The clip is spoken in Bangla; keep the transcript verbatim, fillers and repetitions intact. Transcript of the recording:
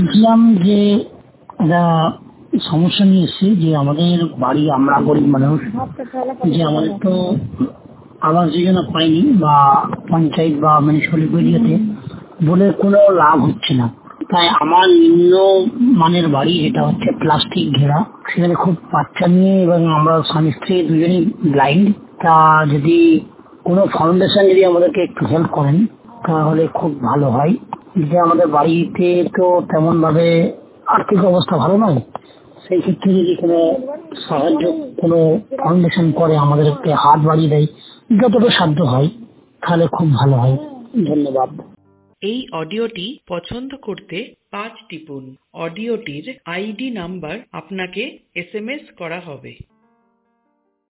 বলছিলাম যে একটা সমস্যা নিয়ে এসেছি, যে আমাদের বাড়ি, আমরা গরিব মানুষ, যে আমাদের তো আবাস যোজনা পাইনি বা পঞ্চায়েত বা মিউনিসিপ্যালিটি এরিয়াতে বলে কোনো লাভ হচ্ছে না। তাই আমার নিম্ন মানের বাড়ি, এটা হচ্ছে প্লাস্টিক ঘেরা, সেখানে খুব বাচ্চা নিয়ে, এবং আমরা স্বামী স্ত্রী দুজনেই ব্লাইন্ড। তা যদি কোনো ফাউন্ডেশন যদি আমাদেরকে একটু হেল্প করেন তাহলে খুব ভালো হয়। যে আমাদের বাড়িতে তো তেমন ভাবে আর্থিক অবস্থা ভালো নয়, সেই ক্ষেত্রে যদি কোনো সাহায্য কোনো ফাউন্ডেশন করে আমাদেরকে হাত বাড়িয়ে দেয় যতটা সাধ্য হয়, তাহলে খুব ভালো হয়। ধন্যবাদ। এই অডিওটি পছন্দ করতে পাঁচ টিপুন। অডিওটির আইডি নাম্বার আপনাকে এস এম এস করা হবে।